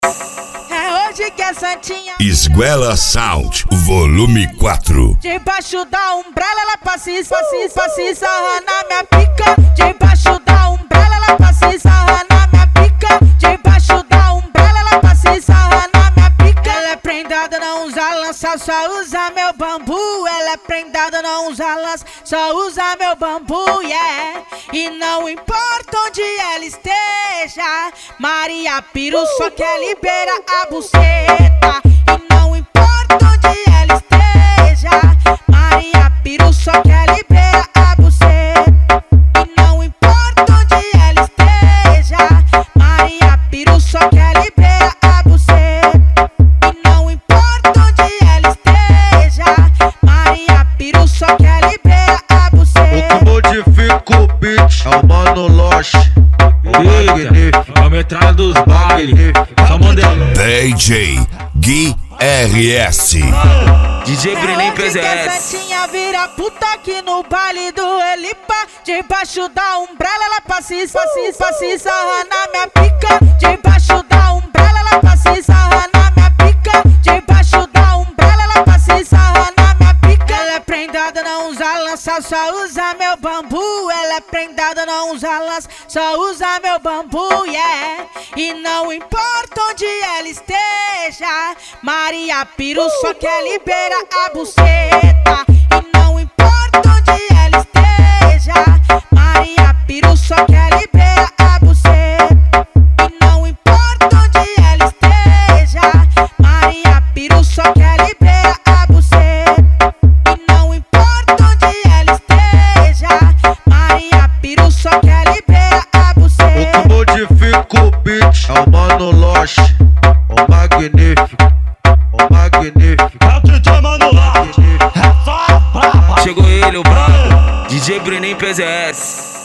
É hoje que a Santinha Esguela Sound, volume 4. debaixo da umbrella ela passa e sarra na minha pica. Debaixo da umbrella ela passa e sarra na minha pica. Debaixo da umbrella ela passa e sarra na minha pica. Ela é prendada, não usa lança, só usa meu bambu. Ela é prendada, não usa lança, só usa meu bambu, yeah. E não importa onde ela esteja, Maria Piru só quer liberar a buceta. E não importa onde ela esteja, Maria Piru só quer liberar a buceta. E não importa onde ela esteja, Maria Piru só quer liberar a buceta. E não importa onde ela esteja, Maria Piru só quer liberar a buceta. O que modifica o beat é o Mano Loche, o magnífico, a metralha dos baile, só modelo. DJ Gui RS. DJ Brenin hoje que a PZS. Santinha vira puta aqui no baile do Elipa. Debaixo da umbrella ela passa e sarra na minha pica. Debaixo da umbrella ela passa e sarra na minha pica. Debaixo da umbrella ela passa e sarra na minha pica. Ela é prendada, não usa lança, só usa meu bambu. Ela é prendada, não usa lança, só usa meu bambu, yeah. E não importa onde ela esteja, Maria Piru só quer liberar a buceta. E não importa onde ela esteja, Maria Piru só quer liberar a buceta. E não importa onde ela esteja, Maria Piru só quer liberar a buceta. E não importa onde ela esteja, Maria Piru só quer liberar a buceta. o que modifica o beat é o Mano Loche, o magnífico, o magnífico. É o DJ Mano Loche. Chegou ele, o brabo, DJ Brenin PZS.